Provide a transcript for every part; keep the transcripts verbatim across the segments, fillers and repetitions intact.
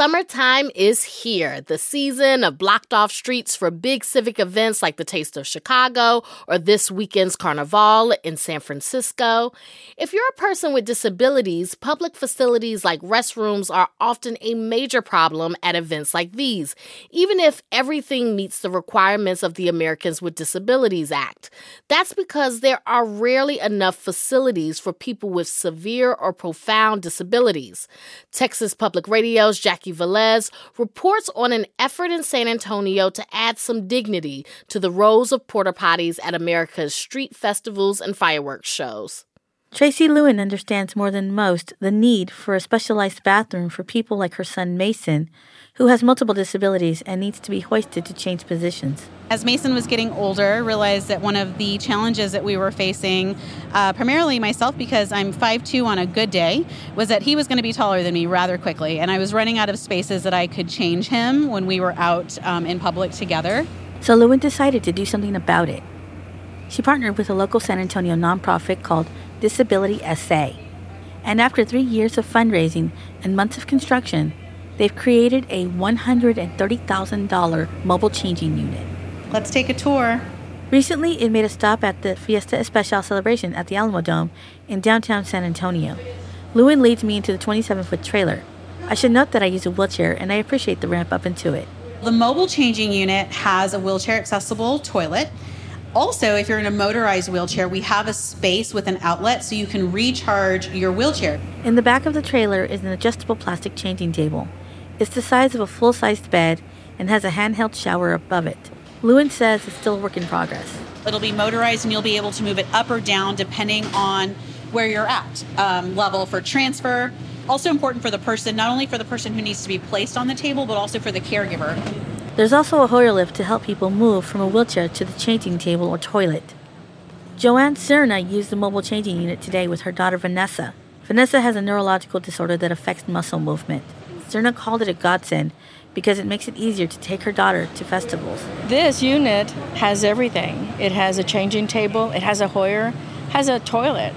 Summertime is here, the season of blocked-off streets for big civic events like the Taste of Chicago or this weekend's Carnival in San Francisco. If you're a person with disabilities, public facilities like restrooms are often a major problem at events like these, even if everything meets the requirements of the Americans with Disabilities Act. That's because there are rarely enough facilities for people with severe or profound disabilities. Texas Public Radio's Jackie Velez reports on an effort in San Antonio to add some dignity to the rows of porta potties at America's street festivals and fireworks shows. Tracy Lewin understands more than most the need for a specialized bathroom for people like her son Mason, who has multiple disabilities and needs to be hoisted to change positions. As Mason was getting older, I realized that one of the challenges that we were facing, uh, primarily myself because I'm five two on a good day, was that he was going to be taller than me rather quickly. And I was running out of spaces that I could change him when we were out um, in public together. So Lewin decided to do something about it. She partnered with a local San Antonio nonprofit called Disability S A. And after three years of fundraising and months of construction, they've created a one hundred thirty thousand dollars mobile changing unit. Let's take a tour. Recently, it made a stop at the Fiesta Especial celebration at the Alamo Dome in downtown San Antonio. Lewin leads me into the twenty-seven foot trailer. I should note that I use a wheelchair, and I appreciate the ramp up into it. The mobile changing unit has a wheelchair-accessible toilet. Also, if you're in a motorized wheelchair, we have a space with an outlet so you can recharge your wheelchair. In the back of the trailer is an adjustable plastic changing table. It's the size of a full-sized bed and has a handheld shower above it. Lewin says it's still a work in progress. It'll be motorized and you'll be able to move it up or down depending on where you're at. Um, level for transfer. Also important for the person, not only for the person who needs to be placed on the table, but also for the caregiver. There's also a Hoyer lift to help people move from a wheelchair to the changing table or toilet. Joanne Cerna used the mobile changing unit today with her daughter Vanessa. Vanessa has a neurological disorder that affects muscle movement. Cerna called it a godsend because it makes it easier to take her daughter to festivals. This unit has everything. It has a changing table, it has a Hoyer, has a toilet.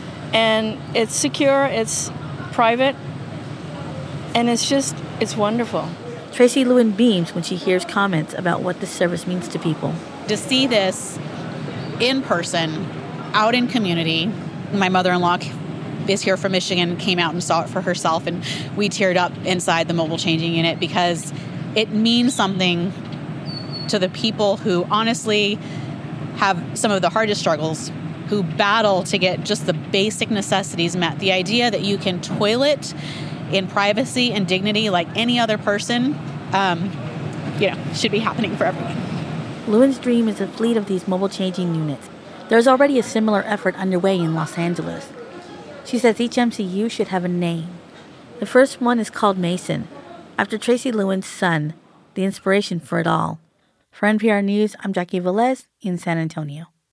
And it's secure, it's private, and it's just, it's wonderful. Tracy Lewin beams when she hears comments about what this service means to people. To see this in person, out in community, my mother-in-law is here from Michigan, came out and saw it for herself, and we teared up inside the mobile changing unit because it means something to the people who honestly have some of the hardest struggles, who battle to get just the basic necessities met. The idea that you can toilet in privacy and dignity like any other person, um, you know, should be happening for everyone. Lewin's dream is a fleet of these mobile changing units. There's already a similar effort underway in Los Angeles. She says each M C U should have a name. The first one is called Mason, after Tracy Lewin's son, the inspiration for it all. For N P R News, I'm Jackie Velez in San Antonio.